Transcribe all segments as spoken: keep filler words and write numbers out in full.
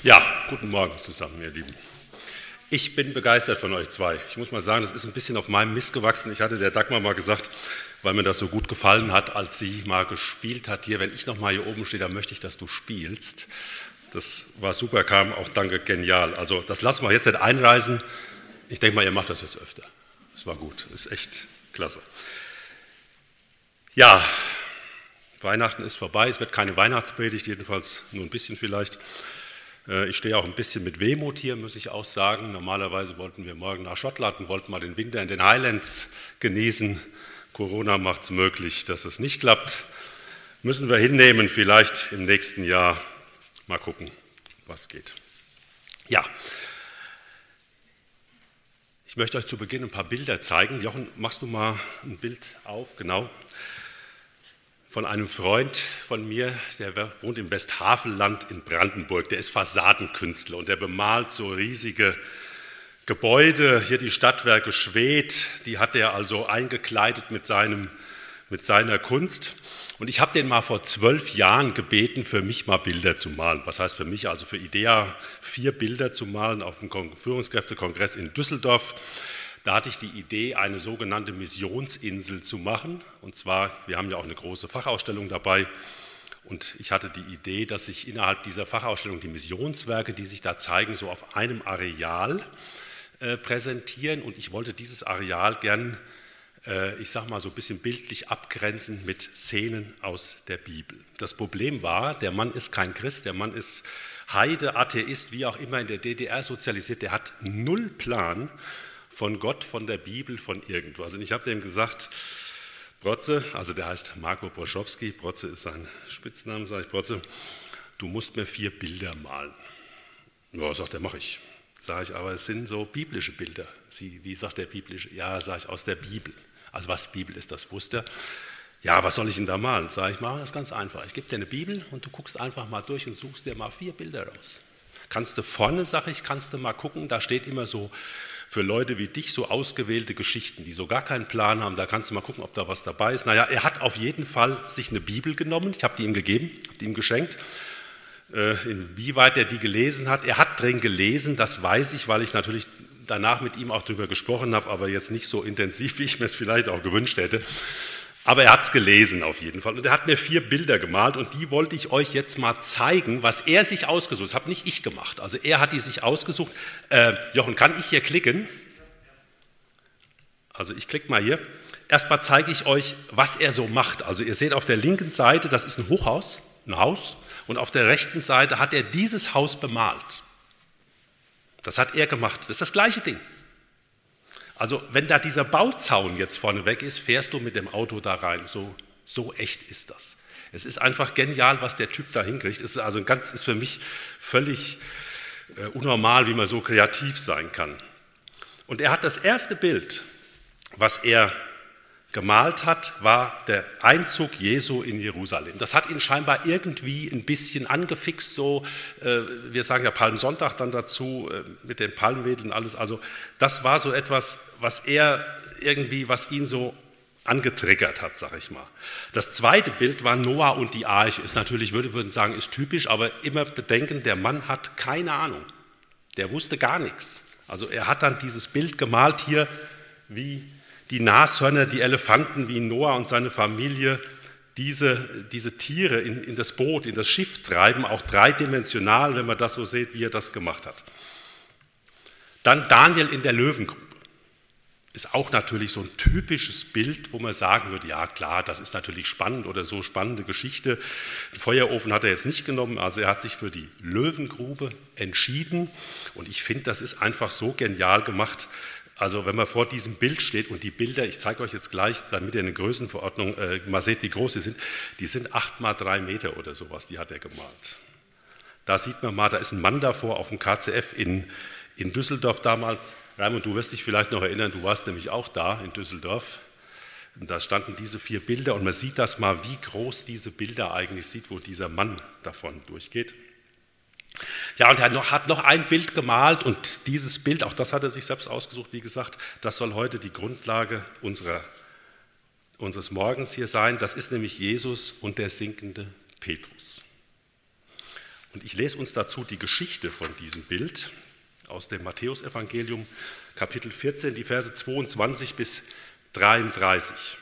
Ja, guten Morgen zusammen, ihr Lieben. Ich bin begeistert von euch zwei. Ich muss mal sagen, das ist ein bisschen auf meinem Mist gewachsen. Ich hatte der Dagmar mal gesagt, weil mir das so gut gefallen hat, als sie mal gespielt hat hier, wenn ich noch mal hier oben stehe, dann möchte ich, dass du spielst. Das war super, kam auch danke, genial. Also das lassen wir jetzt nicht einreißen. Ich denke mal, ihr macht das jetzt öfter. Das war gut, ist echt klasse. Ja, Weihnachten ist vorbei, es wird keine Weihnachtspredigt, jedenfalls nur ein bisschen vielleicht. Ich stehe auch ein bisschen mit Wehmut hier, muss ich auch sagen. Normalerweise wollten wir morgen nach Schottland und wollten mal den Winter in den Highlands genießen. Corona macht es möglich, dass es nicht klappt. Müssen wir hinnehmen, vielleicht im nächsten Jahr. Mal gucken, was geht. Ja, ich möchte euch zu Beginn ein paar Bilder zeigen. Jochen, machst du mal ein Bild auf? Genau. Von einem Freund von mir, der wohnt im Westhavelland in Brandenburg, der ist Fassadenkünstler und der bemalt so riesige Gebäude, hier die Stadtwerke Schwedt, die hat er also eingekleidet mit, seinem, mit seiner Kunst. Und ich habe den mal vor zwölf Jahren gebeten, für mich mal Bilder zu malen. Was heißt für mich? Also für IDEA vier Bilder zu malen auf dem Führungskräftekongress in Düsseldorf. Da hatte ich die Idee, eine sogenannte Missionsinsel zu machen. Und zwar, wir haben ja auch eine große Fachausstellung dabei. Und ich hatte die Idee, dass sich innerhalb dieser Fachausstellung die Missionswerke, die sich da zeigen, so auf einem Areal äh, präsentieren. Und ich wollte dieses Areal gern, äh, ich sage mal so ein bisschen bildlich abgrenzen mit Szenen aus der Bibel. Das Problem war, der Mann ist kein Christ, der Mann ist Heide, Atheist, wie auch immer in der D D R sozialisiert, der hat null Plan von Gott, von der Bibel, von irgendwas. Und ich habe dem gesagt, Brotze, also der heißt Marco Broschowski, Brotze ist sein Spitzname, sage ich, Brotze, du musst mir vier Bilder malen. Ja, sagt er, mache ich. Sage ich, aber es sind so biblische Bilder. Sie, wie sagt der biblische? Ja, sage ich, aus der Bibel. Also was Bibel ist, das wusste er. Ja, was soll ich denn da malen? Sage ich, mache das ganz einfach. Ich gebe dir eine Bibel und du guckst einfach mal durch und suchst dir mal vier Bilder raus. Kannst du vorne, sage ich, kannst du mal gucken, da steht immer so, für Leute wie dich so ausgewählte Geschichten, die so gar keinen Plan haben, da kannst du mal gucken, ob da was dabei ist. Naja, er hat auf jeden Fall sich eine Bibel genommen, ich habe die ihm gegeben, habe die ihm geschenkt. Äh, inwieweit er die gelesen hat, er hat drin gelesen, das weiß ich, weil ich natürlich danach mit ihm auch darüber gesprochen habe, aber jetzt nicht so intensiv, wie ich mir es vielleicht auch gewünscht hätte. Aber er hat es gelesen auf jeden Fall und er hat mir vier Bilder gemalt und die wollte ich euch jetzt mal zeigen, was er sich ausgesucht hat. Das habe nicht ich gemacht, also er hat die sich ausgesucht. Äh, Jochen, kann ich hier klicken? Also ich klicke mal hier. Erstmal zeige ich euch, was er so macht. Also ihr seht auf der linken Seite, das ist ein Hochhaus, ein Haus und auf der rechten Seite hat er dieses Haus bemalt. Das hat er gemacht, das ist das gleiche Ding. Also wenn da dieser Bauzaun jetzt vorne weg ist, fährst du mit dem Auto da rein. So, so echt ist das. Es ist einfach genial, was der Typ da hinkriegt. Es ist also ganz, ist für mich völlig äh, unnormal, wie man so kreativ sein kann. Und er hat das erste Bild, was er gemalt hat, war der Einzug Jesu in Jerusalem. Das hat ihn scheinbar irgendwie ein bisschen angefixt, so, äh, wir sagen ja Palmsonntag dann dazu, äh, mit den Palmwedeln und alles, also das war so etwas, was er irgendwie, was ihn so angetriggert hat, sag ich mal. Das zweite Bild war Noah und die Arche, ist natürlich, würde ich sagen, ist typisch, aber immer bedenken, der Mann hat keine Ahnung, der wusste gar nichts. Also er hat dann dieses Bild gemalt hier, wie die Nashörner, die Elefanten, wie Noah und seine Familie diese, diese Tiere in, in das Boot, in das Schiff treiben, auch dreidimensional, wenn man das so sieht, wie er das gemacht hat. Dann Daniel in der Löwengrube. Ist auch natürlich so ein typisches Bild, wo man sagen würde, ja klar, das ist natürlich spannend oder so spannende Geschichte. Den Feuerofen hat er jetzt nicht genommen, also er hat sich für die Löwengrube entschieden und ich finde, das ist einfach so genial gemacht. Also wenn man vor diesem Bild steht und die Bilder, ich zeige euch jetzt gleich, damit ihr eine Größenverordnung äh, mal seht, wie groß sie sind, die sind acht mal drei Meter oder sowas, die hat er gemalt. Da sieht man mal, da ist ein Mann davor auf dem K C F in, in Düsseldorf damals. Raimund, du wirst dich vielleicht noch erinnern, du warst nämlich auch da in Düsseldorf. Und da standen diese vier Bilder und man sieht das mal, wie groß diese Bilder eigentlich sind, wo dieser Mann davon durchgeht. Ja, und er hat noch ein Bild gemalt und dieses Bild, auch das hat er sich selbst ausgesucht, wie gesagt, das soll heute die Grundlage unserer, unseres Morgens hier sein. Das ist nämlich Jesus und der sinkende Petrus. Und ich lese uns dazu die Geschichte von diesem Bild aus dem Matthäusevangelium, Kapitel vierzehn, die Verse zweiundzwanzig bis dreiunddreißig.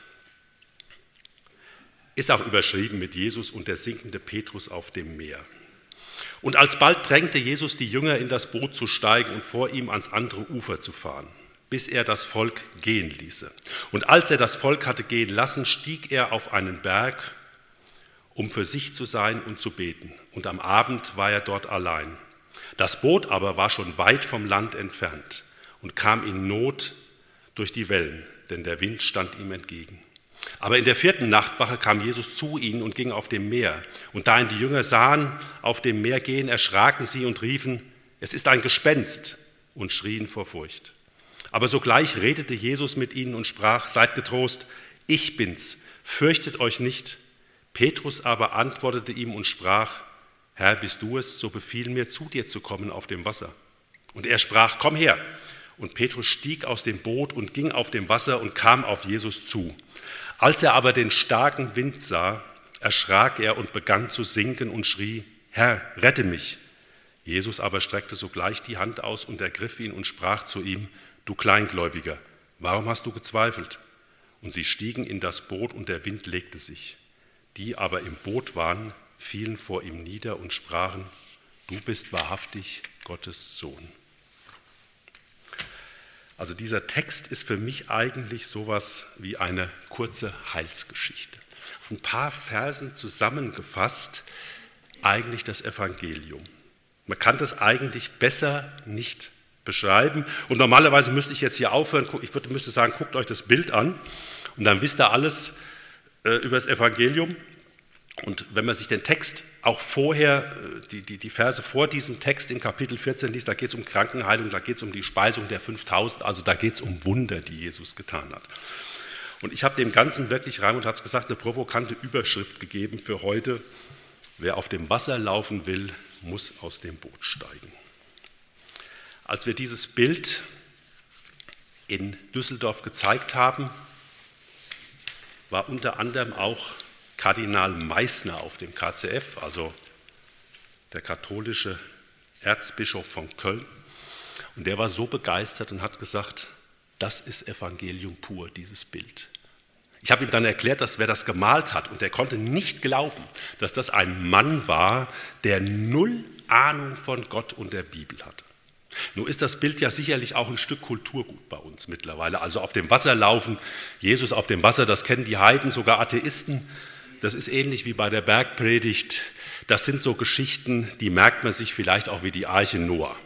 Ist auch überschrieben mit Jesus und der sinkende Petrus auf dem Meer. Und alsbald drängte Jesus die Jünger, in das Boot zu steigen und vor ihm ans andere Ufer zu fahren, bis er das Volk gehen ließe. Und als er das Volk hatte gehen lassen, stieg er auf einen Berg, um für sich zu sein und zu beten. Und am Abend war er dort allein. Das Boot aber war schon weit vom Land entfernt und kam in Not durch die Wellen, denn der Wind stand ihm entgegen. Aber in der vierten Nachtwache kam Jesus zu ihnen und ging auf dem Meer. Und da ihn die Jünger sahen auf dem Meer gehen, erschraken sie und riefen, es ist ein Gespenst, und schrien vor Furcht. Aber sogleich redete Jesus mit ihnen und sprach, seid getrost, ich bin's, fürchtet euch nicht. Petrus aber antwortete ihm und sprach, Herr, bist du es, so befiehl mir, zu dir zu kommen auf dem Wasser. Und er sprach, komm her. Und Petrus stieg aus dem Boot und ging auf dem Wasser und kam auf Jesus zu. Als er aber den starken Wind sah, erschrak er und begann zu sinken und schrie, Herr, rette mich. Jesus aber streckte sogleich die Hand aus und ergriff ihn und sprach zu ihm, du Kleingläubiger, warum hast du gezweifelt? Und sie stiegen in das Boot und der Wind legte sich. Die aber im Boot waren, fielen vor ihm nieder und sprachen, du bist wahrhaftig Gottes Sohn. Also dieser Text ist für mich eigentlich sowas wie eine kurze Heilsgeschichte. Auf ein paar Versen zusammengefasst eigentlich das Evangelium. Man kann das eigentlich besser nicht beschreiben. Und normalerweise müsste ich jetzt hier aufhören, ich würde, müsste sagen, guckt euch das Bild an und dann wisst ihr alles äh, über das Evangelium. Und wenn man sich den Text auch vorher, die, die, die Verse vor diesem Text in Kapitel vierzehn liest, da geht es um Krankenheilung, da geht es um die Speisung der fünftausend, also da geht es um Wunder, die Jesus getan hat. Und ich habe dem Ganzen wirklich, Raimund hat es gesagt, eine provokante Überschrift gegeben für heute. Wer auf dem Wasser laufen will, muss aus dem Boot steigen. Als wir dieses Bild in Düsseldorf gezeigt haben, war unter anderem auch Kardinal Meissner auf dem K C F, also der katholische Erzbischof von Köln. Und der war so begeistert und hat gesagt, das ist Evangelium pur, dieses Bild. Ich habe ihm dann erklärt, dass wer das gemalt hat, und er konnte nicht glauben, dass das ein Mann war, der null Ahnung von Gott und der Bibel hatte. Nun ist das Bild ja sicherlich auch ein Stück Kulturgut bei uns mittlerweile. Also auf dem Wasser laufen, Jesus auf dem Wasser, das kennen die Heiden, sogar Atheisten. Das ist ähnlich wie bei der Bergpredigt. Das sind so Geschichten, die merkt man sich vielleicht auch wie die Arche Noah.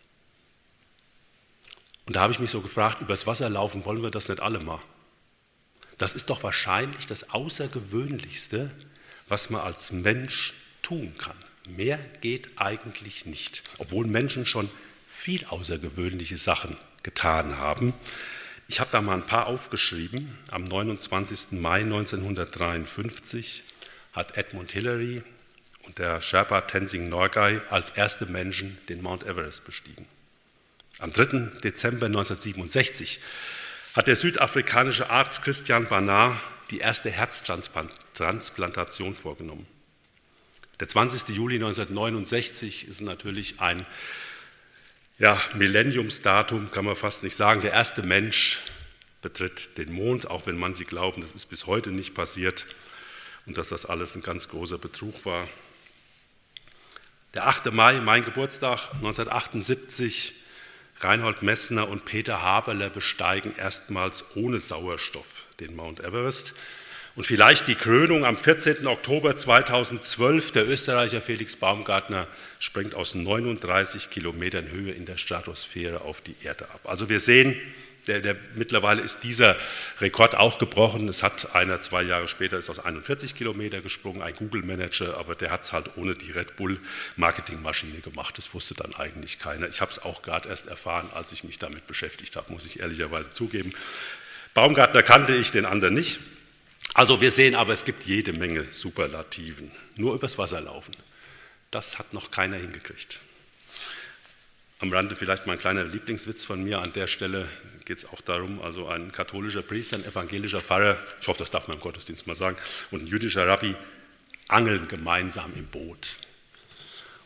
Und da habe ich mich so gefragt, übers Wasser laufen, wollen wir das nicht alle mal? Das ist doch wahrscheinlich das Außergewöhnlichste, was man als Mensch tun kann. Mehr geht eigentlich nicht, obwohl Menschen schon viel außergewöhnliche Sachen getan haben. Ich habe da mal ein paar aufgeschrieben. Am neunundzwanzigsten Mai neunzehnhundertdreiundfünfzig hat Edmund Hillary und der Sherpa Tenzing Norgay als erste Menschen den Mount Everest bestiegen. Am dritten Dezember neunzehnhundertsiebenundsechzig hat der südafrikanische Arzt Christiaan Barnard die erste Herztransplantation vorgenommen. Der zwanzigsten Juli neunzehnhundertneunundsechzig ist natürlich ein ja, Millenniumsdatum, kann man fast nicht sagen. Der erste Mensch betritt den Mond, auch wenn manche glauben, das ist bis heute nicht passiert und dass das alles ein ganz großer Betrug war. Der achte Mai, mein Geburtstag, neunzehnhundertachtundsiebzig, Reinhold Messner und Peter Haberle besteigen erstmals ohne Sauerstoff den Mount Everest. Und vielleicht die Krönung am vierzehnten Oktober zweitausendzwölf, der Österreicher Felix Baumgartner springt aus neununddreißig Kilometern Höhe in der Stratosphäre auf die Erde ab. Also wir sehen, der, der, mittlerweile ist dieser Rekord auch gebrochen. Es hat einer zwei Jahre später ist aus einundvierzig Kilometer gesprungen, ein Google-Manager, aber der hat es halt ohne die Red Bull-Marketingmaschine gemacht. Das wusste dann eigentlich keiner. Ich habe es auch gerade erst erfahren, als ich mich damit beschäftigt habe, muss ich ehrlicherweise zugeben. Baumgartner kannte ich, den anderen nicht. Also wir sehen aber, es gibt jede Menge Superlativen. Nur übers Wasser laufen. Das hat noch keiner hingekriegt. Am Rande vielleicht mal ein kleiner Lieblingswitz von mir. An der Stelle geht es auch darum, also ein katholischer Priester, ein evangelischer Pfarrer, ich hoffe, das darf man im Gottesdienst mal sagen, und ein jüdischer Rabbi angeln gemeinsam im Boot.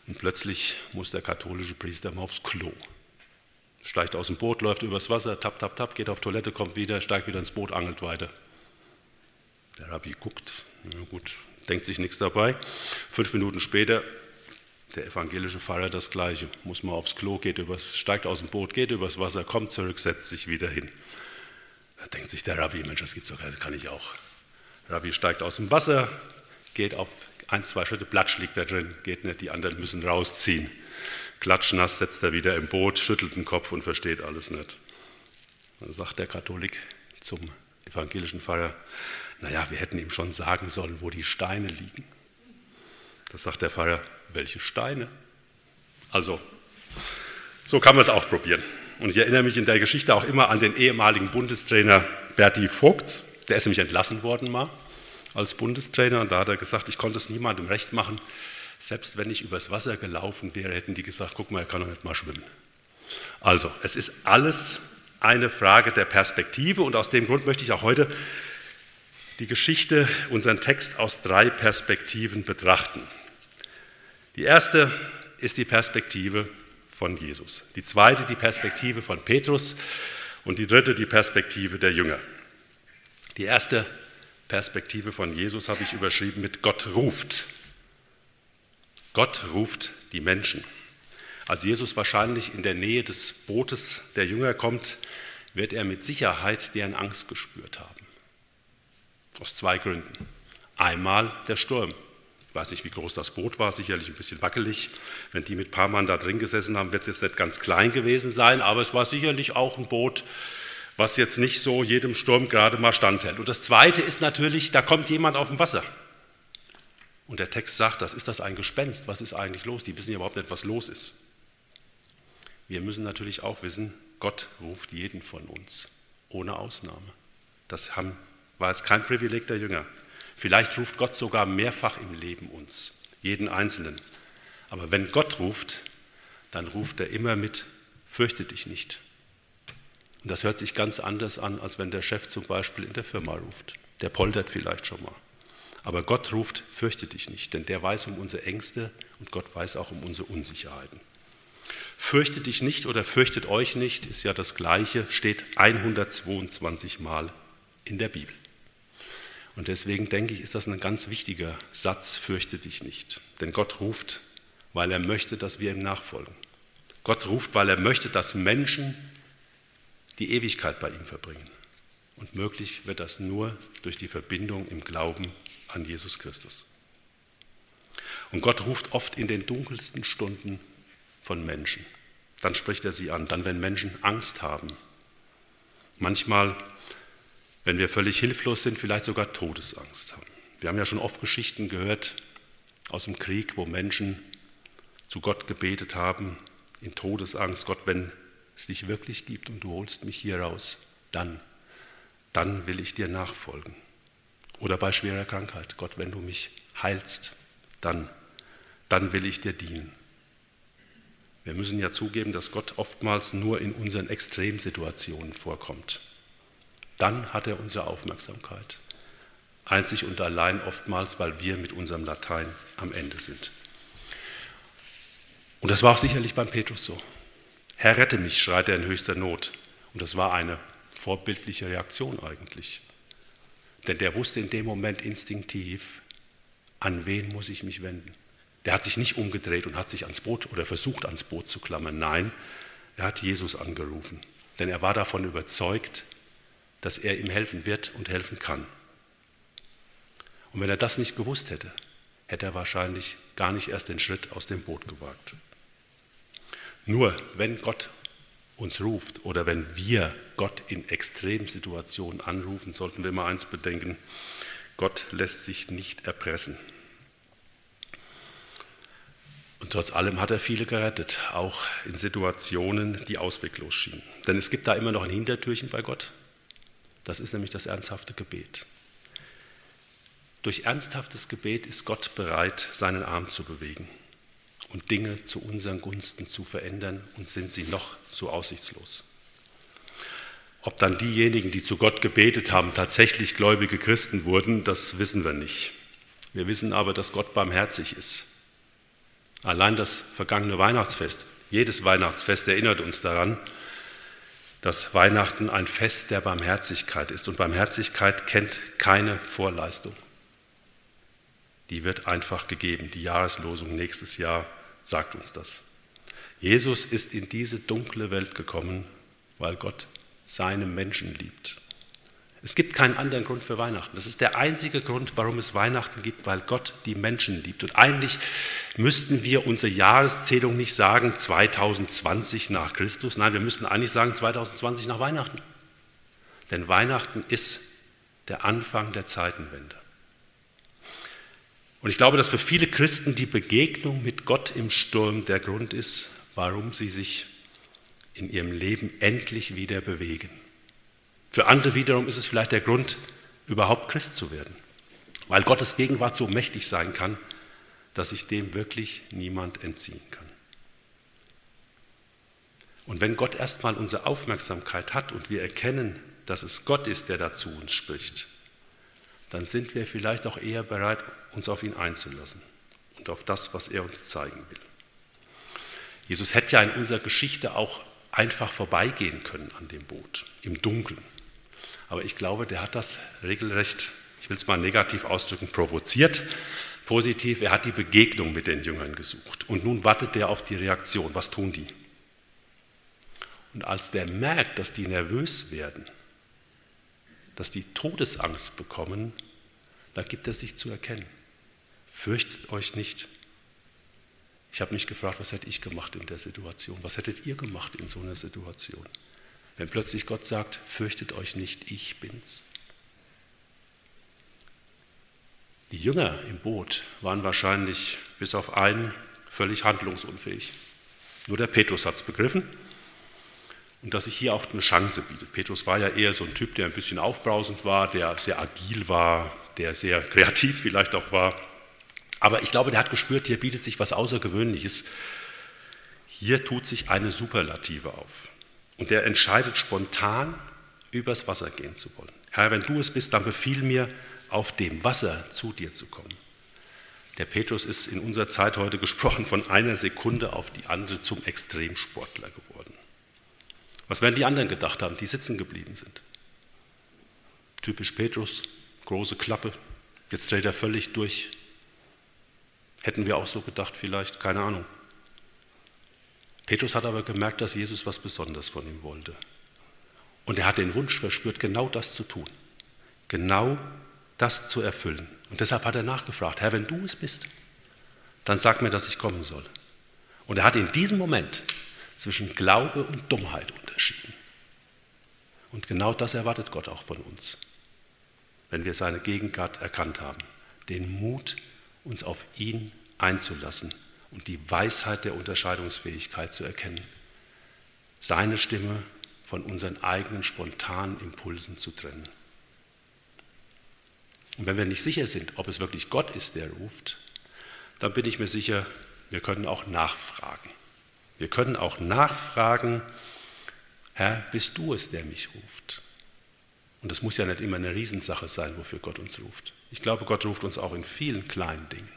Und plötzlich muss der katholische Priester mal aufs Klo. Steigt aus dem Boot, läuft übers Wasser, tapp, tapp, tapp, geht auf Toilette, kommt wieder, steigt wieder ins Boot, angelt weiter. Der Rabbi guckt, na gut, denkt sich nichts dabei. Fünf Minuten später, der evangelische Pfarrer das Gleiche. Muss mal aufs Klo, geht übers, steigt aus dem Boot, geht übers Wasser, kommt zurück, setzt sich wieder hin. Da denkt sich der Rabbi, Mensch, das gibt's doch, das kann ich auch. Der Rabbi steigt aus dem Wasser, geht auf ein, zwei Schritte, Platsch liegt da drin, geht nicht, die anderen müssen rausziehen. Klatschnass setzt er wieder im Boot, schüttelt den Kopf und versteht alles nicht. Dann sagt der Katholik zum evangelischen Pfarrer, naja, wir hätten ihm schon sagen sollen, wo die Steine liegen. Da sagt der Pfarrer, welche Steine? Also, so kann man es auch probieren. Und ich erinnere mich in der Geschichte auch immer an den ehemaligen Bundestrainer Berti Vogts, der ist nämlich entlassen worden mal als Bundestrainer und da hat er gesagt, ich konnte es niemandem recht machen, selbst wenn ich übers Wasser gelaufen wäre, hätten die gesagt, guck mal, er kann doch nicht mal schwimmen. Also, es ist alles eine Frage der Perspektive und aus dem Grund möchte ich auch heute die Geschichte, unseren Text aus drei Perspektiven betrachten. Die erste ist die Perspektive von Jesus, die zweite die Perspektive von Petrus und die dritte die Perspektive der Jünger. Die erste Perspektive von Jesus habe ich überschrieben mit Gott ruft. Gott ruft die Menschen. Als Jesus wahrscheinlich in der Nähe des Bootes der Jünger kommt, wird er mit Sicherheit deren Angst gespürt haben. Aus zwei Gründen. Einmal der Sturm. Ich weiß nicht, wie groß das Boot war, sicherlich ein bisschen wackelig. Wenn die mit ein paar Mann da drin gesessen haben, wird es jetzt nicht ganz klein gewesen sein, aber es war sicherlich auch ein Boot, was jetzt nicht so jedem Sturm gerade mal standhält. Und das Zweite ist natürlich, da kommt jemand auf dem Wasser. Und der Text sagt, das ist das ein Gespenst, was ist eigentlich los? Die wissen ja überhaupt nicht, was los ist. Wir müssen natürlich auch wissen, Gott ruft jeden von uns, ohne Ausnahme. Das haben, war jetzt kein Privileg der Jünger. Vielleicht ruft Gott sogar mehrfach im Leben uns, jeden Einzelnen. Aber wenn Gott ruft, dann ruft er immer mit, fürchte dich nicht. Und das hört sich ganz anders an, als wenn der Chef zum Beispiel in der Firma ruft. Der poltert vielleicht schon mal. Aber Gott ruft, fürchte dich nicht, denn der weiß um unsere Ängste und Gott weiß auch um unsere Unsicherheiten. Fürchte dich nicht oder fürchtet euch nicht, ist ja das Gleiche, steht hundertzweiundzwanzig Mal in der Bibel. Und deswegen denke ich, ist das ein ganz wichtiger Satz, fürchte dich nicht. Denn Gott ruft, weil er möchte, dass wir ihm nachfolgen. Gott ruft, weil er möchte, dass Menschen die Ewigkeit bei ihm verbringen. Und möglich wird das nur durch die Verbindung im Glauben an Jesus Christus. Und Gott ruft oft in den dunkelsten Stunden von Menschen. Dann spricht er sie an, dann wenn Menschen Angst haben. Manchmal, wenn wir völlig hilflos sind, vielleicht sogar Todesangst haben. Wir haben ja schon oft Geschichten gehört aus dem Krieg, wo Menschen zu Gott gebetet haben, in Todesangst, Gott, wenn es dich wirklich gibt und du holst mich hier raus, dann, dann will ich dir nachfolgen. Oder bei schwerer Krankheit, Gott, wenn du mich heilst, dann, dann will ich dir dienen. Wir müssen ja zugeben, dass Gott oftmals nur in unseren Extremsituationen vorkommt. Dann hat er unsere Aufmerksamkeit. Einzig und allein oftmals, weil wir mit unserem Latein am Ende sind. Und das war auch sicherlich beim Petrus so. Herr, rette mich, schreit er in höchster Not. Und das war eine vorbildliche Reaktion eigentlich. Denn der wusste in dem Moment instinktiv, an wen muss ich mich wenden. Der hat sich nicht umgedreht und hat sich ans Boot oder versucht, ans Boot zu klammern. Nein, er hat Jesus angerufen. Denn er war davon überzeugt, dass er ihm helfen wird und helfen kann. Und wenn er das nicht gewusst hätte, hätte er wahrscheinlich gar nicht erst den Schritt aus dem Boot gewagt. Nur wenn Gott uns ruft oder wenn wir Gott in Extremsituationen anrufen, sollten wir immer eins bedenken: Gott lässt sich nicht erpressen. Und trotz allem hat er viele gerettet, auch in Situationen, die ausweglos schienen. Denn es gibt da immer noch ein Hintertürchen bei Gott. Das ist nämlich das ernsthafte Gebet. Durch ernsthaftes Gebet ist Gott bereit, seinen Arm zu bewegen und Dinge zu unseren Gunsten zu verändern, und sind sie noch so aussichtslos. Ob dann diejenigen, die zu Gott gebetet haben, tatsächlich gläubige Christen wurden, das wissen wir nicht. Wir wissen aber, dass Gott barmherzig ist. Allein das vergangene Weihnachtsfest, jedes Weihnachtsfest erinnert uns daran, dass Weihnachten ein Fest der Barmherzigkeit ist. Und Barmherzigkeit kennt keine Vorleistung. Die wird einfach gegeben. Die Jahreslosung nächstes Jahr sagt uns das. Jesus ist in diese dunkle Welt gekommen, weil Gott seine Menschen liebt. Es gibt keinen anderen Grund für Weihnachten. Das ist der einzige Grund, warum es Weihnachten gibt, weil Gott die Menschen liebt. Und eigentlich müssten wir unsere Jahreszählung nicht sagen zweitausendzwanzig nach Christus. Nein, wir müssten eigentlich sagen zweitausendzwanzig nach Weihnachten. Denn Weihnachten ist der Anfang der Zeitenwende. Und ich glaube, dass für viele Christen die Begegnung mit Gott im Sturm der Grund ist, warum sie sich in ihrem Leben endlich wieder bewegen. Für andere wiederum ist es vielleicht der Grund, überhaupt Christ zu werden, weil Gottes Gegenwart so mächtig sein kann, dass sich dem wirklich niemand entziehen kann. Und wenn Gott erstmal unsere Aufmerksamkeit hat und wir erkennen, dass es Gott ist, der da zu uns spricht, dann sind wir vielleicht auch eher bereit, uns auf ihn einzulassen und auf das, was er uns zeigen will. Jesus hätte ja in unserer Geschichte auch einfach vorbeigehen können an dem Boot, im Dunkeln. Aber ich glaube, der hat das regelrecht, ich will es mal negativ ausdrücken, provoziert. Positiv, er hat die Begegnung mit den Jüngern gesucht. Und nun wartet er auf die Reaktion. Was tun die? Und als der merkt, dass die nervös werden, dass die Todesangst bekommen, da gibt er sich zu erkennen. Fürchtet euch nicht. Ich habe mich gefragt, was hätte ich gemacht in der Situation? Was hättet ihr gemacht in so einer Situation? Wenn plötzlich Gott sagt, fürchtet euch nicht, ich bin's. Die Jünger im Boot waren wahrscheinlich bis auf einen völlig handlungsunfähig. Nur der Petrus hat es begriffen und dass sich hier auch eine Chance bietet. Petrus war ja eher so ein Typ, der ein bisschen aufbrausend war, der sehr agil war, der sehr kreativ vielleicht auch war. Aber ich glaube, der hat gespürt, hier bietet sich was Außergewöhnliches. Hier tut sich eine Superlative auf. Und er entscheidet spontan, übers Wasser gehen zu wollen. Herr, wenn du es bist, dann befiehl mir, auf dem Wasser zu dir zu kommen. Der Petrus ist in unserer Zeit heute gesprochen von einer Sekunde auf die andere zum Extremsportler geworden. Was werden die anderen gedacht haben, die sitzen geblieben sind? Typisch Petrus, große Klappe, jetzt dreht er völlig durch. Hätten wir auch so gedacht vielleicht, keine Ahnung. Petrus hat aber gemerkt, dass Jesus was Besonderes von ihm wollte. Und er hat den Wunsch verspürt, genau das zu tun, genau das zu erfüllen. Und deshalb hat er nachgefragt, Herr, wenn du es bist, dann sag mir, dass ich kommen soll. Und er hat in diesem Moment zwischen Glaube und Dummheit unterschieden. Und genau das erwartet Gott auch von uns, wenn wir seine Gegenwart erkannt haben, den Mut, uns auf ihn einzulassen und die Weisheit der Unterscheidungsfähigkeit zu erkennen, seine Stimme von unseren eigenen spontanen Impulsen zu trennen. Und wenn wir nicht sicher sind, ob es wirklich Gott ist, der ruft, dann bin ich mir sicher, wir können auch nachfragen. Wir können auch nachfragen, Herr, bist du es, der mich ruft? Und das muss ja nicht immer eine Riesensache sein, wofür Gott uns ruft. Ich glaube, Gott ruft uns auch in vielen kleinen Dingen.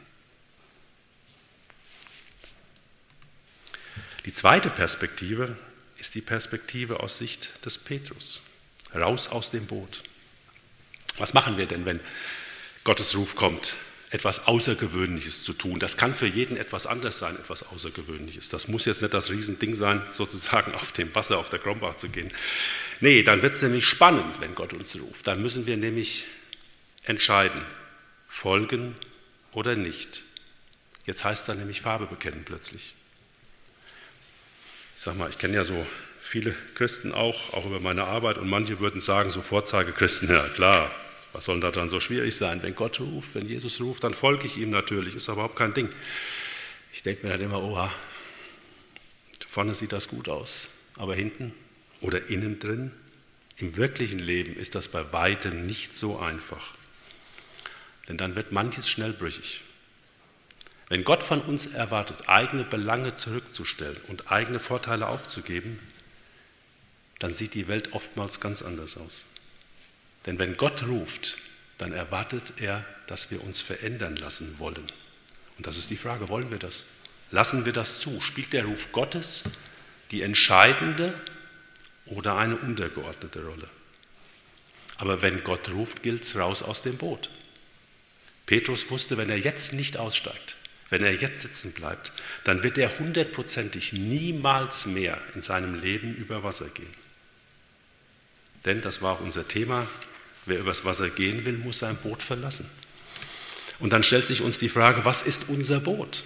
Die zweite Perspektive ist die Perspektive aus Sicht des Petrus. Raus aus dem Boot. Was machen wir denn, wenn Gottes Ruf kommt, etwas Außergewöhnliches zu tun? Das kann für jeden etwas anders sein, etwas Außergewöhnliches. Das muss jetzt nicht das Riesending sein, sozusagen auf dem Wasser, auf der Krombach zu gehen. Nee, dann wird es nämlich spannend, wenn Gott uns ruft. Dann müssen wir nämlich entscheiden, folgen oder nicht. Jetzt heißt dann nämlich Farbe bekennen plötzlich. Ich sag mal, ich kenne ja so viele Christen auch, auch über meine Arbeit, und manche würden sagen, so Vorzeigechristen, ja klar, was soll da dann so schwierig sein? Wenn Gott ruft, wenn Jesus ruft, dann folge ich ihm natürlich, ist überhaupt kein Ding. Ich denke mir dann immer, oha, vorne sieht das gut aus, aber hinten oder innen drin, im wirklichen Leben ist das bei weitem nicht so einfach. Denn dann wird manches schnell brüchig. Wenn Gott von uns erwartet, eigene Belange zurückzustellen und eigene Vorteile aufzugeben, dann sieht die Welt oftmals ganz anders aus. Denn wenn Gott ruft, dann erwartet er, dass wir uns verändern lassen wollen. Und das ist die Frage, wollen wir das? Lassen wir das zu? Spielt der Ruf Gottes die entscheidende oder eine untergeordnete Rolle? Aber wenn Gott ruft, gilt es raus aus dem Boot. Petrus wusste, wenn er jetzt nicht aussteigt, wenn er jetzt sitzen bleibt, dann wird er hundertprozentig niemals mehr in seinem Leben über Wasser gehen. Denn, das war auch unser Thema, wer übers Wasser gehen will, muss sein Boot verlassen. Und dann stellt sich uns die Frage, was ist unser Boot?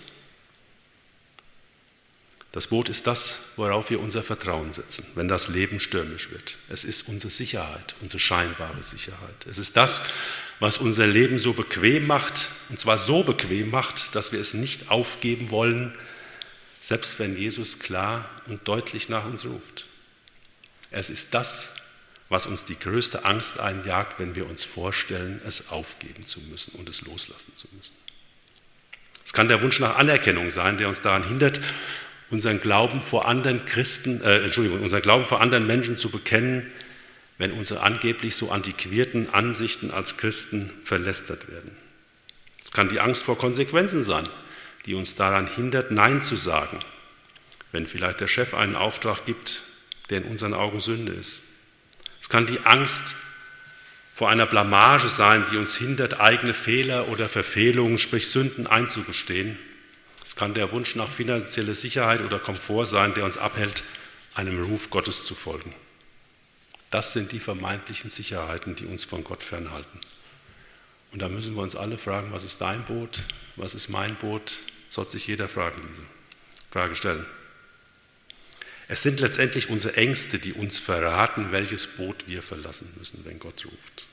Das Boot ist das, worauf wir unser Vertrauen setzen, wenn das Leben stürmisch wird. Es ist unsere Sicherheit, unsere scheinbare Sicherheit. Es ist das, was unser Leben so bequem macht, und zwar so bequem macht, dass wir es nicht aufgeben wollen, selbst wenn Jesus klar und deutlich nach uns ruft. Es ist das, was uns die größte Angst einjagt, wenn wir uns vorstellen, es aufgeben zu müssen und es loslassen zu müssen. Es kann der Wunsch nach Anerkennung sein, der uns daran hindert, unseren Glauben vor anderen Christen, äh, Entschuldigung, unseren Glauben vor anderen Menschen zu bekennen, wenn unsere angeblich so antiquierten Ansichten als Christen verlästert werden. Es kann die Angst vor Konsequenzen sein, die uns daran hindert, Nein zu sagen, wenn vielleicht der Chef einen Auftrag gibt, der in unseren Augen Sünde ist. Es kann die Angst vor einer Blamage sein, die uns hindert, eigene Fehler oder Verfehlungen, sprich Sünden, einzugestehen. Es kann der Wunsch nach finanzieller Sicherheit oder Komfort sein, der uns abhält, einem Ruf Gottes zu folgen. Das sind die vermeintlichen Sicherheiten, die uns von Gott fernhalten. Und da müssen wir uns alle fragen, was ist dein Boot, was ist mein Boot? Sollte sich jeder fragen, diese Frage stellen. Es sind letztendlich unsere Ängste, die uns verraten, welches Boot wir verlassen müssen, wenn Gott ruft.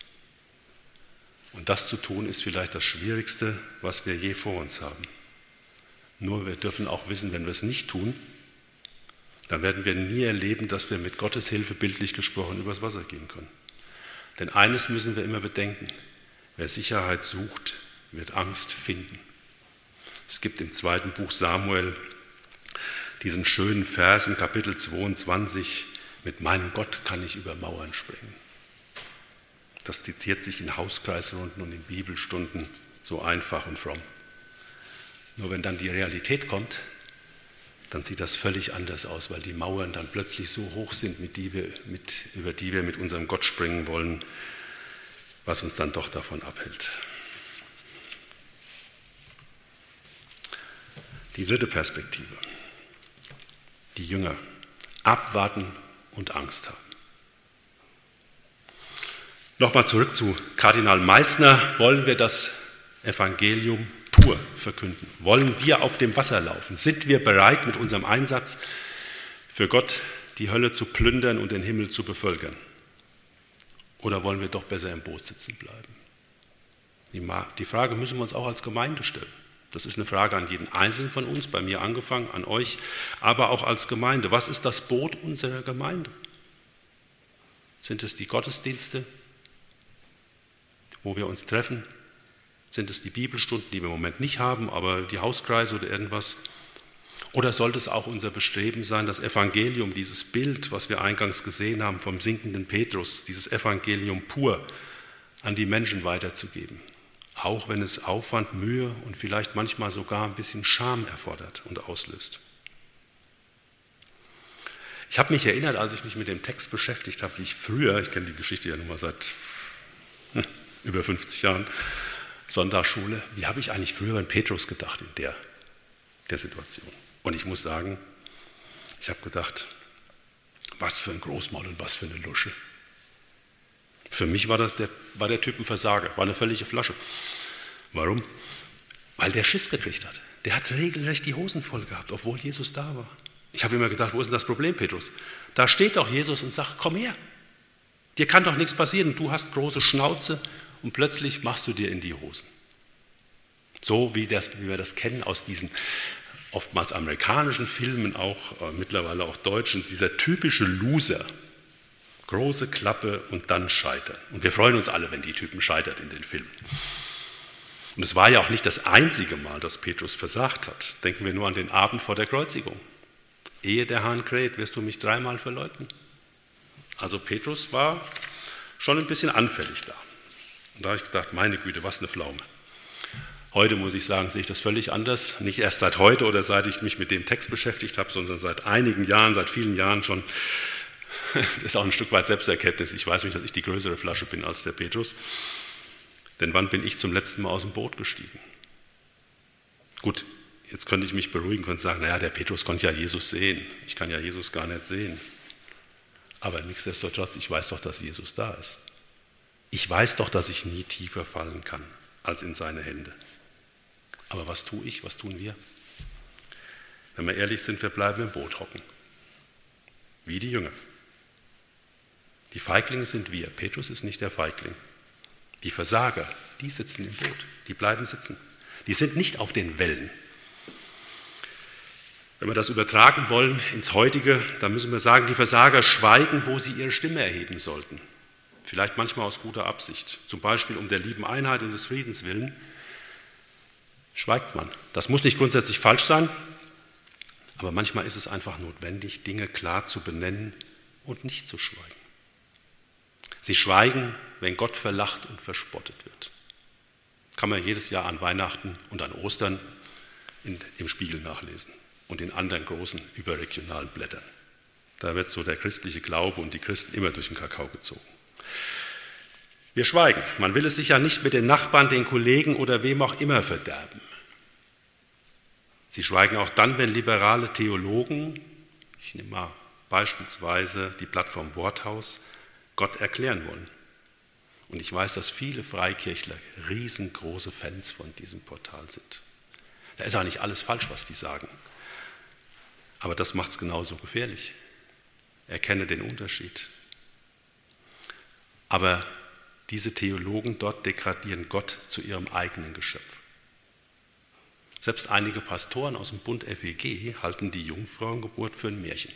Und das zu tun, ist vielleicht das Schwierigste, was wir je vor uns haben. Nur wir dürfen auch wissen, wenn wir es nicht tun, dann werden wir nie erleben, dass wir mit Gottes Hilfe, bildlich gesprochen, übers Wasser gehen können. Denn eines müssen wir immer bedenken: Wer Sicherheit sucht, wird Angst finden. Es gibt im zweiten Buch Samuel diesen schönen Vers im Kapitel zweiundzwanzig: Mit meinem Gott kann ich über Mauern springen. Das zitiert sich in Hauskreisrunden und in Bibelstunden so einfach und fromm. Nur wenn dann die Realität kommt, dann sieht das völlig anders aus, weil die Mauern dann plötzlich so hoch sind, mit die wir, mit, über die wir mit unserem Gott springen wollen, was uns dann doch davon abhält. Die dritte Perspektive: Die Jünger abwarten und Angst haben. Nochmal zurück zu Kardinal Meissner. Wollen wir das Evangelium pur verkünden? Wollen wir auf dem Wasser laufen? Sind wir bereit, mit unserem Einsatz für Gott die Hölle zu plündern und den Himmel zu bevölkern? Oder wollen wir doch besser im Boot sitzen bleiben? Die Frage müssen wir uns auch als Gemeinde stellen. Das ist eine Frage an jeden Einzelnen von uns, bei mir angefangen, an euch, aber auch als Gemeinde. Was ist das Boot unserer Gemeinde? Sind es die Gottesdienste, wo wir uns treffen? Sind es die Bibelstunden, die wir im Moment nicht haben, aber die Hauskreise oder irgendwas? Oder sollte es auch unser Bestreben sein, das Evangelium, dieses Bild, was wir eingangs gesehen haben vom sinkenden Petrus, dieses Evangelium pur an die Menschen weiterzugeben? Auch wenn es Aufwand, Mühe und vielleicht manchmal sogar ein bisschen Scham erfordert und auslöst. Ich habe mich erinnert, als ich mich mit dem Text beschäftigt habe, wie ich früher, ich kenne die Geschichte ja nun mal seit hm, über fünfzig Jahren, Sonntagsschule, wie habe ich eigentlich früher an Petrus gedacht in der, der Situation? Und ich muss sagen, ich habe gedacht, was für ein Großmaul und was für eine Lusche. Für mich war, das der, war der Typ ein Versager, war eine völlige Flasche. Warum? Weil der Schiss gekriegt hat. Der hat regelrecht die Hosen voll gehabt, obwohl Jesus da war. Ich habe immer gedacht, wo ist denn das Problem, Petrus? Da steht doch Jesus und sagt, komm her, dir kann doch nichts passieren, du hast große Schnauze und plötzlich machst du dir in die Hosen. So wie, das, wie wir das kennen aus diesen oftmals amerikanischen Filmen, auch äh, mittlerweile auch deutschen, dieser typische Loser. Große Klappe und dann scheitern. Und wir freuen uns alle, wenn die Typen scheitern in den Filmen. Und es war ja auch nicht das einzige Mal, dass Petrus versagt hat. Denken wir nur an den Abend vor der Kreuzigung. Ehe der Hahn kräht, wirst du mich dreimal verleugnen. Also Petrus war schon ein bisschen anfällig da. Und da habe ich gedacht, meine Güte, was eine Pflaume. Heute muss ich sagen, sehe ich das völlig anders. Nicht erst seit heute oder seit ich mich mit dem Text beschäftigt habe, sondern seit einigen Jahren, seit vielen Jahren schon. Das ist auch ein Stück weit Selbsterkenntnis. Ich weiß nicht, dass ich die größere Flasche bin als der Petrus. Denn wann bin ich zum letzten Mal aus dem Boot gestiegen? Gut, jetzt könnte ich mich beruhigen und sagen, naja, der Petrus konnte ja Jesus sehen. Ich kann ja Jesus gar nicht sehen. Aber nichtsdestotrotz, ich weiß doch, dass Jesus da ist. Ich weiß doch, dass ich nie tiefer fallen kann als in seine Hände. Aber was tue ich, was tun wir? Wenn wir ehrlich sind, wir bleiben im Boot hocken. Wie die Jünger. Die Feiglinge sind wir. Petrus ist nicht der Feigling. Die Versager, die sitzen im Boot. Die bleiben sitzen. Die sind nicht auf den Wellen. Wenn wir das übertragen wollen ins Heutige, dann müssen wir sagen, die Versager schweigen, wo sie ihre Stimme erheben sollten. Vielleicht manchmal aus guter Absicht. Zum Beispiel um der lieben Einheit und des Friedens willen. Schweigt man. Das muss nicht grundsätzlich falsch sein, aber manchmal ist es einfach notwendig, Dinge klar zu benennen und nicht zu schweigen. Sie schweigen, wenn Gott verlacht und verspottet wird. Kann man jedes Jahr an Weihnachten und an Ostern in, im Spiegel nachlesen und in anderen großen überregionalen Blättern. Da wird so der christliche Glaube und die Christen immer durch den Kakao gezogen. Wir schweigen. Man will es sich ja nicht mit den Nachbarn, den Kollegen oder wem auch immer verderben. Sie schweigen auch dann, wenn liberale Theologen, ich nehme mal beispielsweise die Plattform Worthaus, Gott erklären wollen. Und ich weiß, dass viele Freikirchler riesengroße Fans von diesem Portal sind. Da ist auch nicht alles falsch, was die sagen. Aber das macht es genauso gefährlich. Erkenne den Unterschied. Aber diese Theologen dort degradieren Gott zu ihrem eigenen Geschöpf. Selbst einige Pastoren aus dem Bund F E G halten die Jungfrauengeburt für ein Märchen.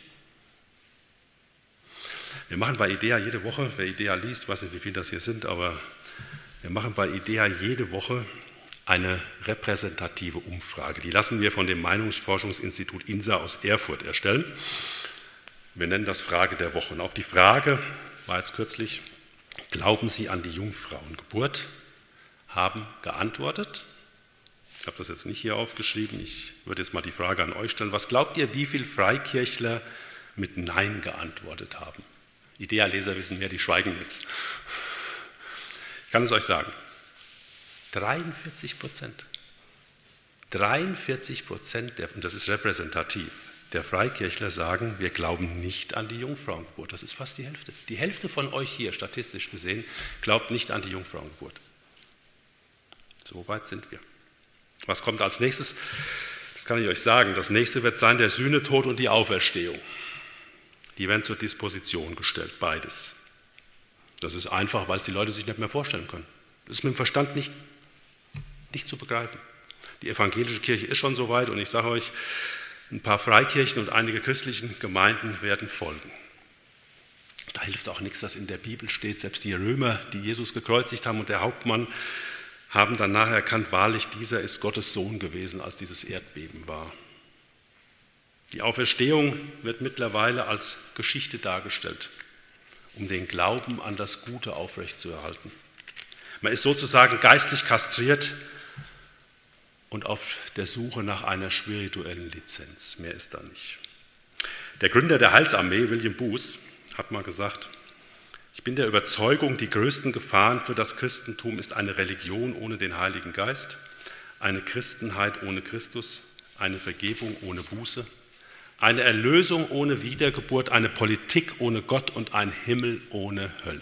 Wir machen bei IDEA jede Woche, wer IDEA liest, weiß nicht, wie viele das hier sind, aber wir machen bei IDEA jede Woche eine repräsentative Umfrage. Die lassen wir von dem Meinungsforschungsinstitut INSA aus Erfurt erstellen. Wir nennen das Frage der Woche. Und auf die Frage, war jetzt kürzlich, glauben Sie an die Jungfrauengeburt? Haben geantwortet. Ich habe das jetzt nicht hier aufgeschrieben, ich würde jetzt mal die Frage an euch stellen. Was glaubt ihr, wie viele Freikirchler mit Nein geantwortet haben? IDEA-Leser wissen mehr, die schweigen jetzt. Ich kann es euch sagen. dreiundvierzig Prozent. dreiundvierzig Prozent, der, und das ist repräsentativ, der Freikirchler sagen, wir glauben nicht an die Jungfrauengeburt. Das ist fast die Hälfte. Die Hälfte von euch hier, statistisch gesehen, glaubt nicht an die Jungfrauengeburt. So weit sind wir. Was kommt als nächstes? Das kann ich euch sagen. Das nächste wird sein der Sühnetod und die Auferstehung. Die werden zur Disposition gestellt, beides. Das ist einfach, weil es die Leute sich nicht mehr vorstellen können. Das ist mit dem Verstand nicht, nicht zu begreifen. Die evangelische Kirche ist schon so weit und ich sage euch, ein paar Freikirchen und einige christlichen Gemeinden werden folgen. Da hilft auch nichts, dass in der Bibel steht, selbst die Römer, die Jesus gekreuzigt haben und der Hauptmann, haben dann nachher erkannt, wahrlich, dieser ist Gottes Sohn gewesen, als dieses Erdbeben war. Die Auferstehung wird mittlerweile als Geschichte dargestellt, um den Glauben an das Gute aufrechtzuerhalten. Man ist sozusagen geistlich kastriert und auf der Suche nach einer spirituellen Lizenz. Mehr ist da nicht. Der Gründer der Heilsarmee, William Booth, hat mal gesagt, ich bin der Überzeugung, die größten Gefahren für das Christentum ist eine Religion ohne den Heiligen Geist, eine Christenheit ohne Christus, eine Vergebung ohne Buße, eine Erlösung ohne Wiedergeburt, eine Politik ohne Gott und ein Himmel ohne Hölle.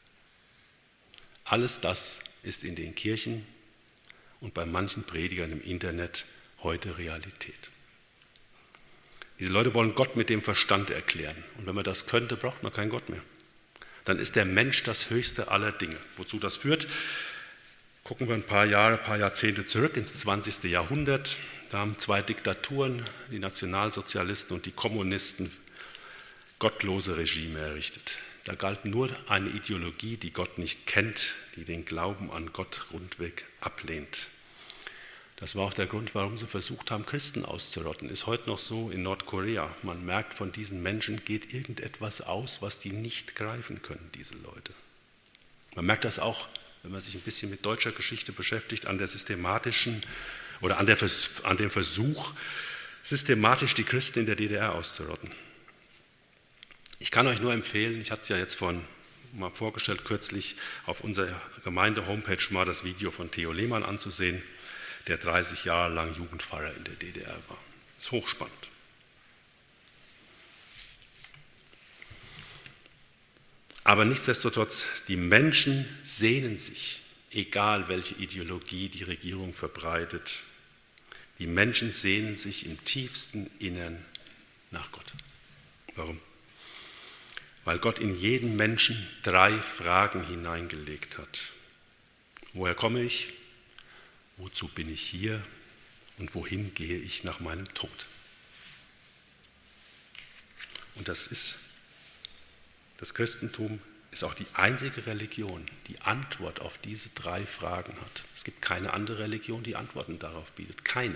Alles das ist in den Kirchen und bei manchen Predigern im Internet heute Realität. Diese Leute wollen Gott mit dem Verstand erklären. Und wenn man das könnte, braucht man keinen Gott mehr. Dann ist der Mensch das höchste aller Dinge. Wozu das führt, gucken wir ein paar Jahre, ein paar Jahrzehnte zurück ins zwanzigste Jahrhundert. Da haben zwei Diktaturen, die Nationalsozialisten und die Kommunisten, gottlose Regime errichtet. Da galt nur eine Ideologie, die Gott nicht kennt, die den Glauben an Gott rundweg ablehnt. Das war auch der Grund, warum sie versucht haben, Christen auszurotten. Ist heute noch so in Nordkorea. Man merkt, von diesen Menschen geht irgendetwas aus, was die nicht greifen können, diese Leute. Man merkt das auch wenn man sich ein bisschen mit deutscher Geschichte beschäftigt, an der systematischen oder an, der Vers- an dem Versuch, systematisch die Christen in der D D R auszurotten. Ich kann euch nur empfehlen, ich hatte es ja jetzt von, mal vorgestellt kürzlich, auf unserer Gemeinde-Homepage mal das Video von Theo Lehmann anzusehen, der dreißig Jahre lang Jugendpfarrer in der D D R war. Das ist hochspannend. Aber nichtsdestotrotz, die Menschen sehnen sich, egal welche Ideologie die Regierung verbreitet, die Menschen sehnen sich im tiefsten Innern nach Gott. Warum? Weil Gott in jeden Menschen drei Fragen hineingelegt hat. Woher komme ich? Wozu bin ich hier? Und wohin gehe ich nach meinem Tod? Und das ist, das Christentum ist auch die einzige Religion, die Antwort auf diese drei Fragen hat. Es gibt keine andere Religion, die Antworten darauf bietet. Keine.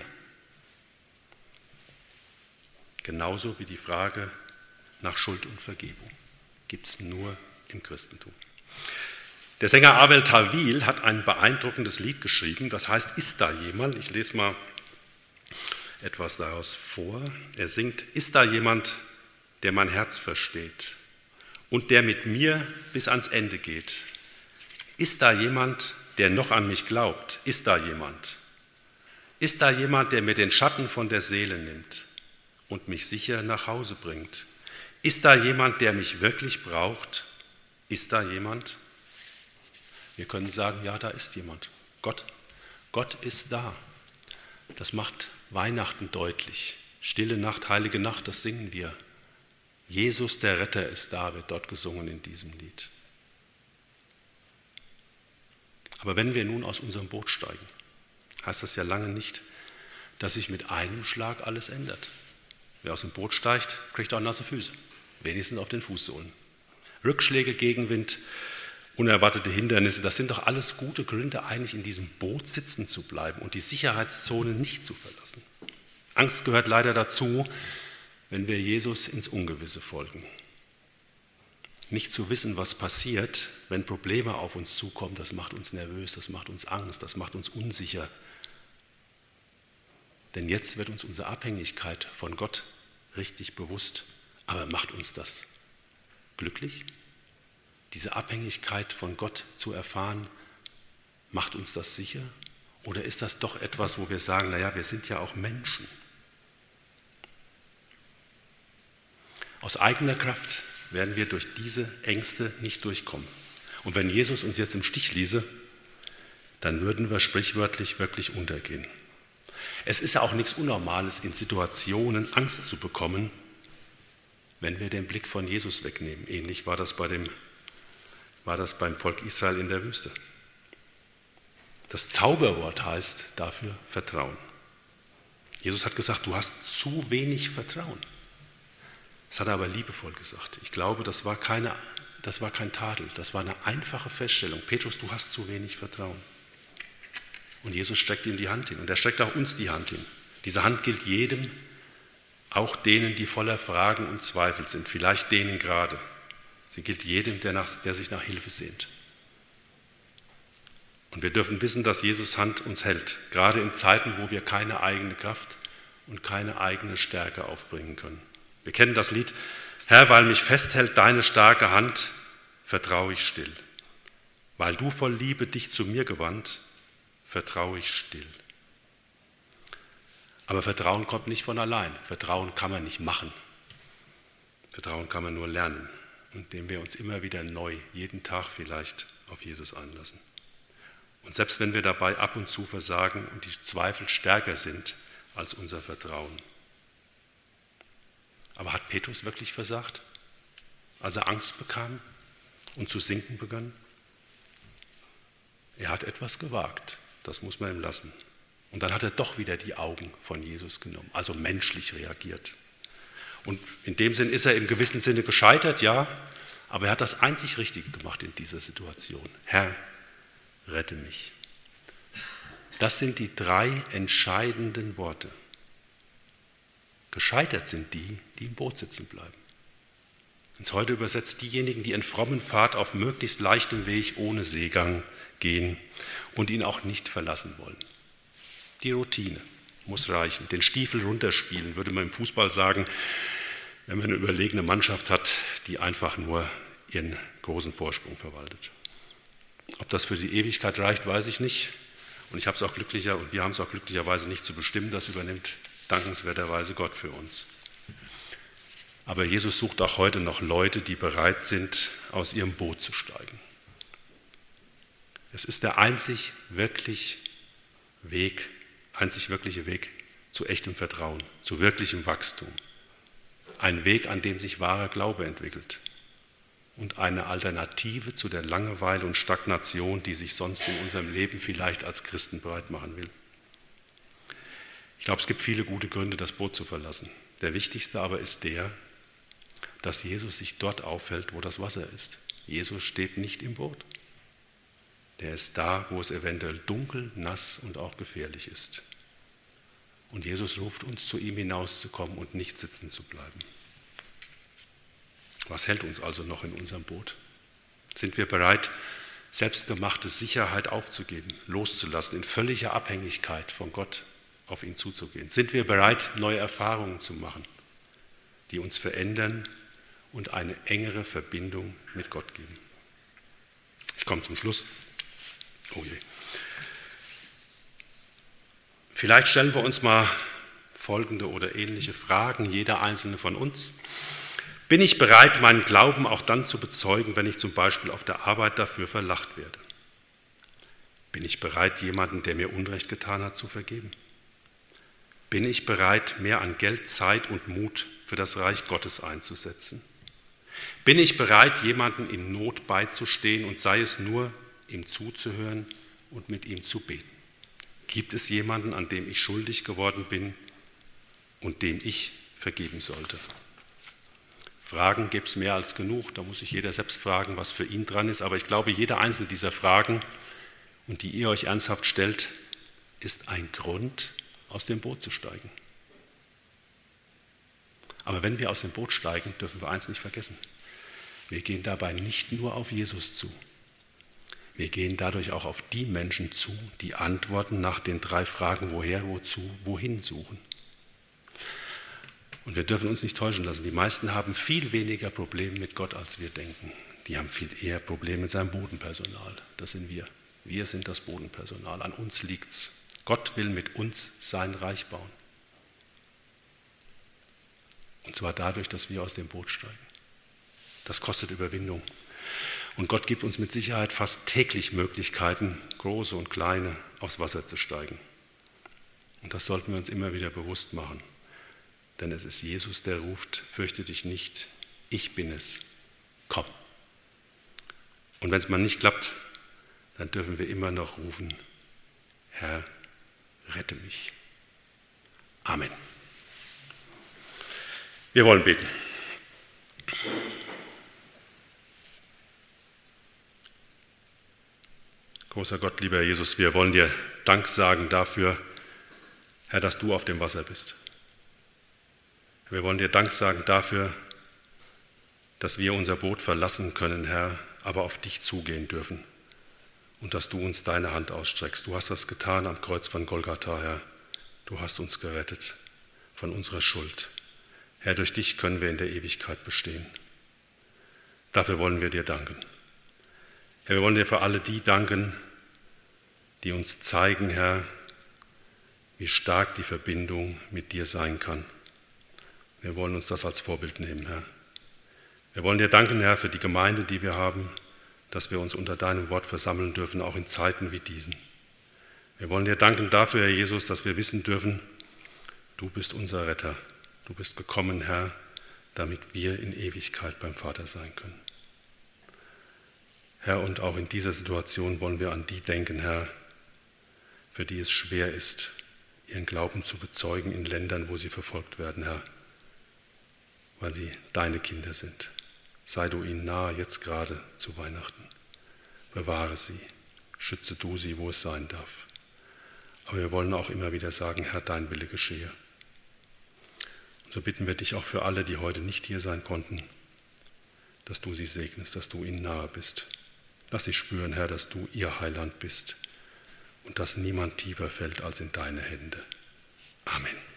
Genauso wie die Frage nach Schuld und Vergebung gibt es nur im Christentum. Der Sänger Abel Tawil hat ein beeindruckendes Lied geschrieben, das heißt Ist da jemand? Ich lese mal etwas daraus vor. Er singt: Ist da jemand, der mein Herz versteht und der mit mir bis ans Ende geht? Ist da jemand, der noch an mich glaubt? Ist da jemand? Ist da jemand, der mir den Schatten von der Seele nimmt und mich sicher nach Hause bringt? Ist da jemand, der mich wirklich braucht? Ist da jemand? Wir können sagen, ja, da ist jemand. Gott, Gott ist da. Das macht Weihnachten deutlich. Stille Nacht, heilige Nacht, das singen wir. Jesus, der Retter, ist da, wird dort gesungen in diesem Lied. Aber wenn wir nun aus unserem Boot steigen, heißt das ja lange nicht, dass sich mit einem Schlag alles ändert. Wer aus dem Boot steigt, kriegt auch nasse Füße, wenigstens auf den Fußsohlen. Rückschläge, Gegenwind, unerwartete Hindernisse, das sind doch alles gute Gründe, eigentlich in diesem Boot sitzen zu bleiben und die Sicherheitszone nicht zu verlassen. Angst gehört leider dazu, wenn wir Jesus ins Ungewisse folgen. Nicht zu wissen, was passiert, wenn Probleme auf uns zukommen, das macht uns nervös, das macht uns Angst, das macht uns unsicher. Denn jetzt wird uns unsere Abhängigkeit von Gott richtig bewusst. Aber macht uns das glücklich? Diese Abhängigkeit von Gott zu erfahren, macht uns das sicher? Oder ist das doch etwas, wo wir sagen, naja, wir sind ja auch Menschen? Aus eigener Kraft werden wir durch diese Ängste nicht durchkommen. Und wenn Jesus uns jetzt im Stich ließe, dann würden wir sprichwörtlich wirklich untergehen. Es ist ja auch nichts Unnormales, in Situationen Angst zu bekommen, wenn wir den Blick von Jesus wegnehmen. Ähnlich war das, bei dem, war das beim Volk Israel in der Wüste. Das Zauberwort heißt dafür Vertrauen. Jesus hat gesagt, du hast zu wenig Vertrauen. Das hat er aber liebevoll gesagt. Ich glaube, das war, keine, das war kein Tadel, das war eine einfache Feststellung. Petrus, du hast zu wenig Vertrauen. Und Jesus streckt ihm die Hand hin und er streckt auch uns die Hand hin. Diese Hand gilt jedem, auch denen, die voller Fragen und Zweifel sind, vielleicht denen gerade. Sie gilt jedem, der, nach, der sich nach Hilfe sehnt. Und wir dürfen wissen, dass Jesus Hand uns hält, gerade in Zeiten, wo wir keine eigene Kraft und keine eigene Stärke aufbringen können. Wir kennen das Lied: Herr, weil mich festhält deine starke Hand, vertraue ich still. Weil du voll Liebe dich zu mir gewandt, vertraue ich still. Aber Vertrauen kommt nicht von allein. Vertrauen kann man nicht machen. Vertrauen kann man nur lernen, indem wir uns immer wieder neu, jeden Tag vielleicht, auf Jesus einlassen. Und selbst wenn wir dabei ab und zu versagen und die Zweifel stärker sind als unser Vertrauen. Aber hat Petrus wirklich versagt, als er Angst bekam und zu sinken begann? Er hat etwas gewagt, das muss man ihm lassen. Und dann hat er doch wieder die Augen von Jesus genommen, also menschlich reagiert. Und in dem Sinn ist er im gewissen Sinne gescheitert, ja, aber er hat das einzig Richtige gemacht in dieser Situation. Herr, rette mich. Das sind die drei entscheidenden Worte. Gescheitert sind die, die im Boot sitzen bleiben. Ins Heute übersetzt diejenigen, die einen frommen Pfad auf möglichst leichtem Weg ohne Seegang gehen und ihn auch nicht verlassen wollen. Die Routine muss reichen. Den Stiefel runterspielen, würde man im Fußball sagen, wenn man eine überlegene Mannschaft hat, die einfach nur ihren großen Vorsprung verwaltet. Ob das für die Ewigkeit reicht, weiß ich nicht. Und ich habe es auch glücklicher und wir haben es auch glücklicherweise nicht zu bestimmen. Das übernimmt dankenswerterweise Gott für uns. Aber Jesus sucht auch heute noch Leute, die bereit sind, aus ihrem Boot zu steigen. Es ist der einzig wirklich Weg, einzig wirkliche Weg zu echtem Vertrauen, zu wirklichem Wachstum. Ein Weg, an dem sich wahrer Glaube entwickelt und eine Alternative zu der Langeweile und Stagnation, die sich sonst in unserem Leben vielleicht als Christen breit machen will. Ich glaube, es gibt viele gute Gründe, das Boot zu verlassen. Der wichtigste aber ist der, dass Jesus sich dort aufhält, wo das Wasser ist. Jesus steht nicht im Boot. Der ist da, wo es eventuell dunkel, nass und auch gefährlich ist. Und Jesus ruft uns, zu ihm hinauszukommen und nicht sitzen zu bleiben. Was hält uns also noch in unserem Boot? Sind wir bereit, selbstgemachte Sicherheit aufzugeben, loszulassen, in völliger Abhängigkeit von Gott auf ihn zuzugehen? Sind wir bereit, neue Erfahrungen zu machen, die uns verändern und eine engere Verbindung mit Gott geben? Ich komme zum Schluss. Oh je. Vielleicht stellen wir uns mal folgende oder ähnliche Fragen, jeder einzelne von uns. Bin ich bereit, meinen Glauben auch dann zu bezeugen, wenn ich zum Beispiel auf der Arbeit dafür verlacht werde? Bin ich bereit, jemanden, der mir Unrecht getan hat, zu vergeben? Bin ich bereit, mehr an Geld, Zeit und Mut für das Reich Gottes einzusetzen? Bin ich bereit, jemanden in Not beizustehen und sei es nur, ihm zuzuhören und mit ihm zu beten? Gibt es jemanden, an dem ich schuldig geworden bin und dem ich vergeben sollte? Fragen gibt es mehr als genug, da muss sich jeder selbst fragen, was für ihn dran ist, aber ich glaube, jede einzelne dieser Fragen, und die ihr euch ernsthaft stellt, ist ein Grund, aus dem Boot zu steigen. Aber wenn wir aus dem Boot steigen, dürfen wir eins nicht vergessen. Wir gehen dabei nicht nur auf Jesus zu. Wir gehen dadurch auch auf die Menschen zu, die Antworten nach den drei Fragen woher, wozu, wohin suchen. Und wir dürfen uns nicht täuschen lassen. Die meisten haben viel weniger Probleme mit Gott, als wir denken. Die haben viel eher Probleme mit seinem Bodenpersonal. Das sind wir. Wir sind das Bodenpersonal. An uns liegt's. Gott will mit uns sein Reich bauen. Und zwar dadurch, dass wir aus dem Boot steigen. Das kostet Überwindung. Und Gott gibt uns mit Sicherheit fast täglich Möglichkeiten, große und kleine, aufs Wasser zu steigen. Und das sollten wir uns immer wieder bewusst machen. Denn es ist Jesus, der ruft, fürchte dich nicht, ich bin es, komm. Und wenn es mal nicht klappt, dann dürfen wir immer noch rufen, Herr, rette mich. Amen. Wir wollen beten. Großer Gott, lieber Jesus, wir wollen dir Dank sagen dafür, Herr, dass du auf dem Wasser bist. Wir wollen dir Dank sagen dafür, dass wir unser Boot verlassen können, Herr, aber auf dich zugehen dürfen und dass du uns deine Hand ausstreckst. Du hast das getan am Kreuz von Golgatha, Herr. Du hast uns gerettet von unserer Schuld. Herr, durch dich können wir in der Ewigkeit bestehen. Dafür wollen wir dir danken. Herr, wir wollen dir für alle die danken, die uns zeigen, Herr, wie stark die Verbindung mit dir sein kann. Wir wollen uns das als Vorbild nehmen, Herr. Wir wollen dir danken, Herr, für die Gemeinde, die wir haben, dass wir uns unter deinem Wort versammeln dürfen, auch in Zeiten wie diesen. Wir wollen dir danken dafür, Herr Jesus, dass wir wissen dürfen, du bist unser Retter. Du bist gekommen, Herr, damit wir in Ewigkeit beim Vater sein können. Herr, und auch in dieser Situation wollen wir an die denken, Herr, für die es schwer ist, ihren Glauben zu bezeugen in Ländern, wo sie verfolgt werden, Herr, weil sie deine Kinder sind. Sei du ihnen nahe, jetzt gerade zu Weihnachten. Bewahre sie, schütze du sie, wo es sein darf. Aber wir wollen auch immer wieder sagen, Herr, dein Wille geschehe. Und so bitten wir dich auch für alle, die heute nicht hier sein konnten, dass du sie segnest, dass du ihnen nahe bist. Lass sie spüren, Herr, dass du ihr Heiland bist und dass niemand tiefer fällt als in deine Hände. Amen.